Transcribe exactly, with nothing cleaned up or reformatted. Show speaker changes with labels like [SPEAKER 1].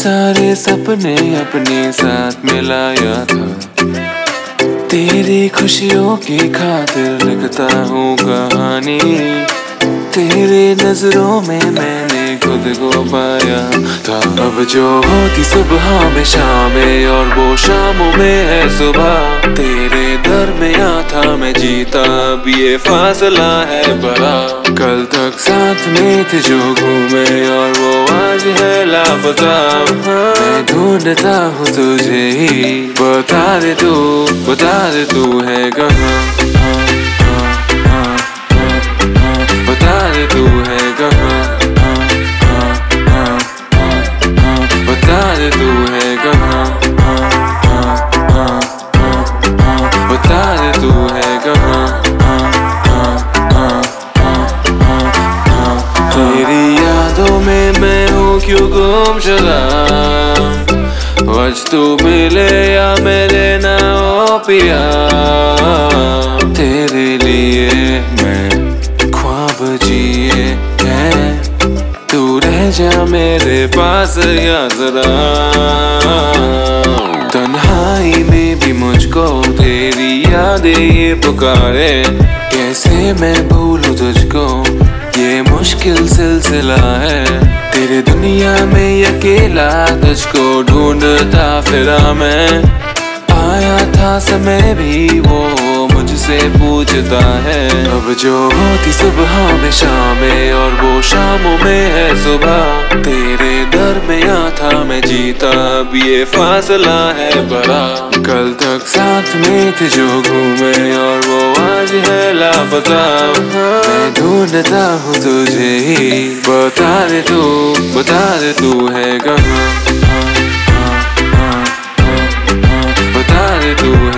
[SPEAKER 1] सारे सपने अपने साथ मिलाया था। तेरी खुशियों की खातिर लिखता हूँ कहानी। तेरे नजरों में मैंने खुद को पाया था। अब जो होती सुबह में शाम में और वो शामों में है सुबह। तेरे दरमियां था मैं जीता, अब ये फासला है बड़ा। कल तक साथ में थे जो घूमे और वो आज है लापता। मैं ढूंढता हूँ तुझे ही, बता दे तू, बता दे तू है कहाँ। बता दे तू है कहाँ। बता दे तू है कहाँ। बता दे तू है कहाँ। तेरी यादों में मैं हूँ क्यों गुमशुदा। आज तू मिले या मेरे ना हो पिया। तेरे लिए मैं ख्वाब जिए हैं, तू रह जा मेरे पास या जरा। तन्हाई में भी मुझको तेरी यादें ये पुकारे। कैसे मैं भूलूं तुझको, ये मुश्किल सिलसिला है। तेरे दुनिया में अकेला तुझको ढूंढता फिरा मैं। आया था समय भी वो मुझसे पूछता है। अब जो होती सुबह में शाम में और वो शामों में है सुबह। तेरे दरमियां था मैं जीता, अब ये फासला है बड़ा। कल तक साथ में थे जो घूमे और वो आज है लापता। मैं ढूंढता हूँ तुझे ही, बता दे तू, बता दे तू है कहाँ। बता दे तू